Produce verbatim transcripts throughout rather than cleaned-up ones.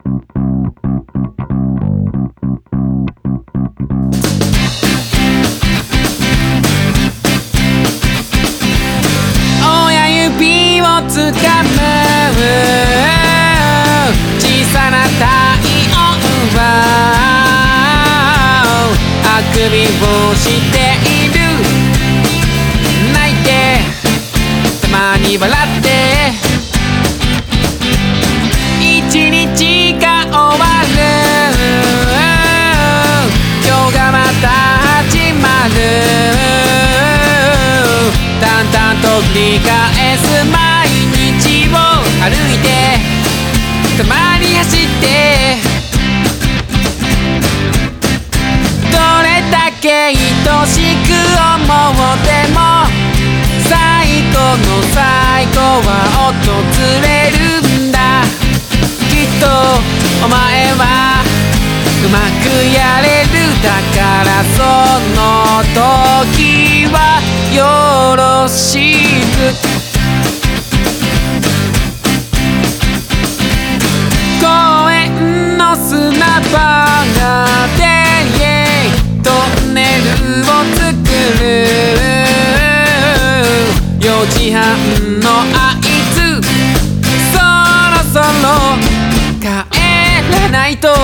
親指をつかむ小さな太陽はあくびをしている。泣いてたまに笑って一日が終わる。今日がまた始まる。淡々と繰り返す毎日を歩いてたまに走ってどれだけ愛しく思っても最後の最後は訪れるんだ。きっとお前はうまくやれる。だからその時はよろしく。公園の砂場でトンネルを作る。よじはんの合図そろそろ帰らないと。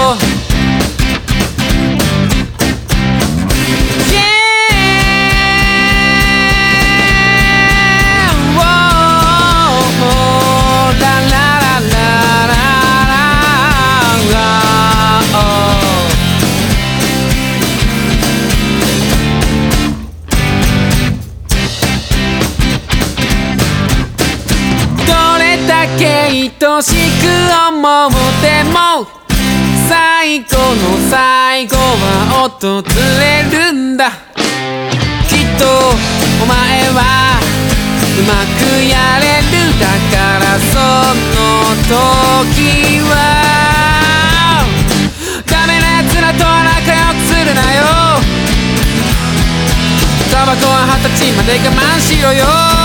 愛しく思っても最後の最後は訪れるんだ。きっとお前はうまくやれる。だからその時はダメな奴らとは仲良くするなよ。タバコは二十歳まで我慢しろよ。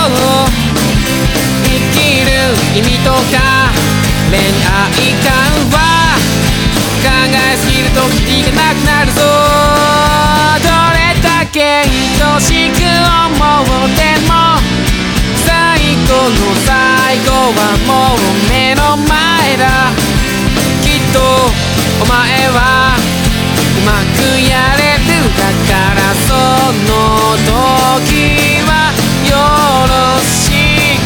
生きる意味とか恋愛観は考えすぎるとキリがなくなるぞ。どれだけ愛しく思っても最後の最後はもう目の前だ。きっとお前はうまくやれる。だからその時はよろしく。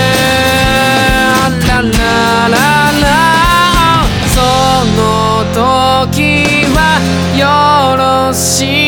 ララララその時はよろしく。